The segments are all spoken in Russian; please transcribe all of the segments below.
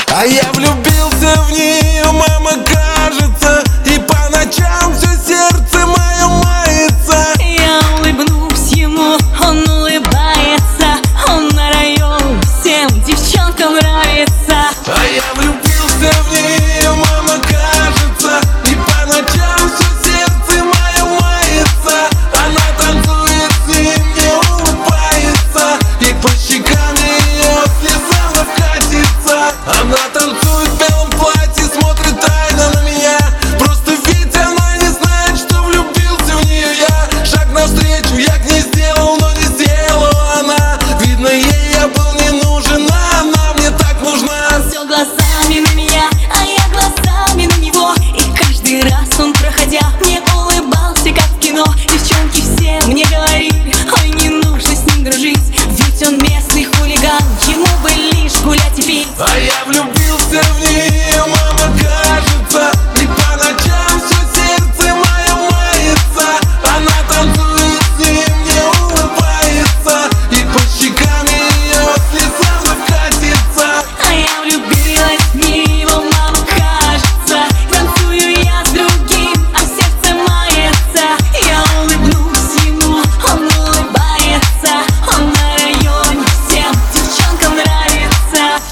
А я влюбился в нее, мама, кажется, и по ночам все сердце мое мается. Я улыбнусь ему, он улыбается, он на район всем девчонкам нравится. А я влюбился в нее, мама, кажется, и по ночам все сердце мое мается. Она танцует с ним, не улыбается, и по щекам ее слеза катится. Она танцует в белом платье, смотрит тайно на меня. Просто ведь она не знает, что влюбился в нее я. Шаг навстречу я к ней сделал, но не сделала она. Видно, ей я был не нужен, а она мне так нужна. Все глазами на меня, а я глазами на него. И каждый раз он, проходя, мне улыбался, как в кино. Девчонки все мне говорили: ой, не нужно с ним дружить, ведь он местный хулиган, ему бы лишь гулять и пить. А я влюбился в нее, мама, кажется, и по ночам все сердце мое мается. Она танцует с ним, не улыбается, и по щекам ее слеза катится. А я влюбилась в него, мама, кажется. Танцую я с другим, а сердце мается. Я улыбнусь ему, он улыбается, он на районе всем девчонкам нравится.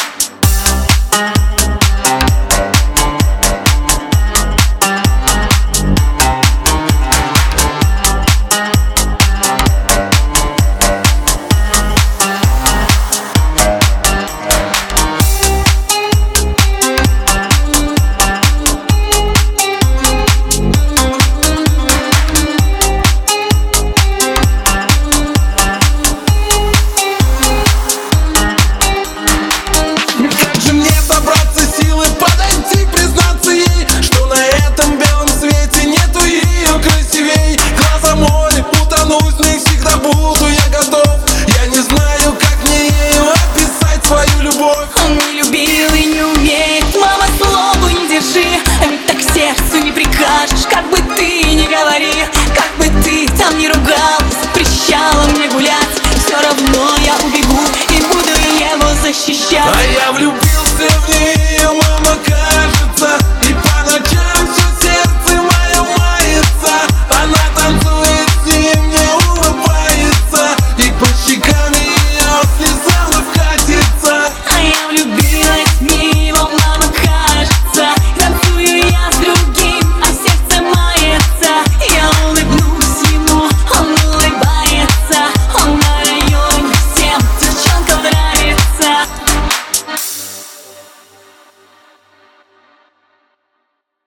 Как же мне собраться силы, подойти, признаться ей, что на этом белом свете нету ее красивей. Глаза море, утонуть в них всегда буду я готов. Я не знаю, как мне ею описать свою любовь. Он не любил и не умеет, мама, слову не держи, а ведь так сердцу не прикажешь. Как бы ты ни говори, как бы ты там ни ругал, запрещала мне гулять, все равно я убегу и буду его защищать. А я влюбился в нее, мама,